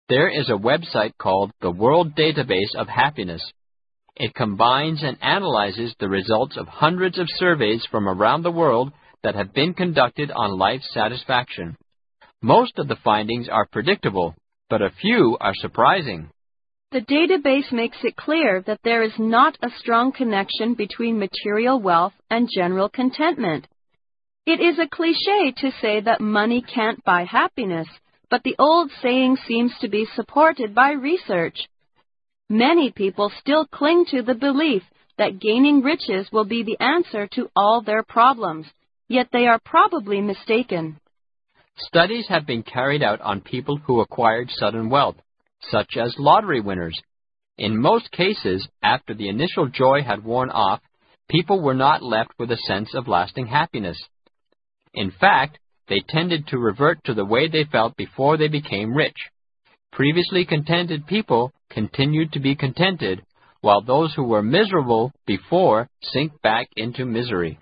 There is a website called the World Database of Happiness. It combines and analyzes the results of hundreds of surveys from around the world that have been conducted on life satisfaction. Most of the findings are predictable, but a few are surprising. The database makes it clear that there is not a strong connection between material wealth and general contentment. It is a cliché to say that money can't buy happiness, but the old saying seems to be supported by research. Many people still cling to the belief that gaining riches will be the answer to all their problems, yet they are probably mistaken. Studies have been carried out on people who acquired sudden wealth, such as lottery winners. In most cases, after the initial joy had worn off, people were not left with a sense of lasting happiness. In fact, they tended to revert to the way they felt before they became rich. Previously contented people continued to be contented, while those who were miserable before sink back into misery.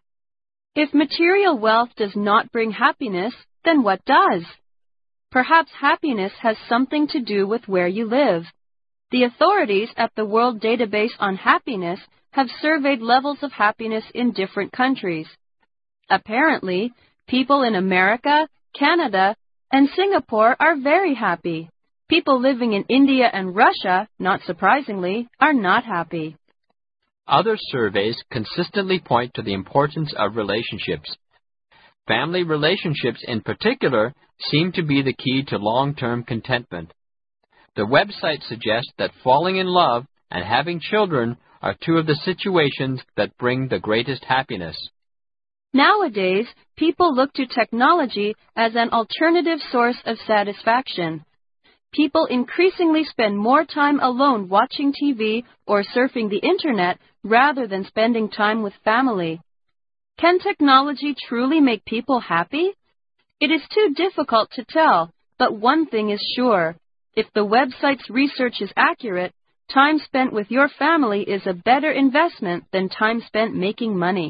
If material wealth does not bring happiness, then what does? Perhaps happiness has something to do with where you live. The authorities at the World Database on Happiness have surveyed levels of happiness in different countries. Apparently, people in America, Canada, and Singapore are very happy. People living in India and Russia, not surprisingly, are not happy. Other surveys consistently point to the importance of relationships. Family relationships in particular seem to be the key to long-term contentment. The website suggests that falling in love and having children are two of the situations that bring the greatest happiness. Nowadays, people look to technology as an alternative source of satisfaction. People increasingly spend more time alone watching TV or surfing the Internet rather than spending time with family. Can technology truly make people happy? It is too difficult to tell, but one thing is sure. If the website's research is accurate, time spent with your family is a better investment than time spent making money.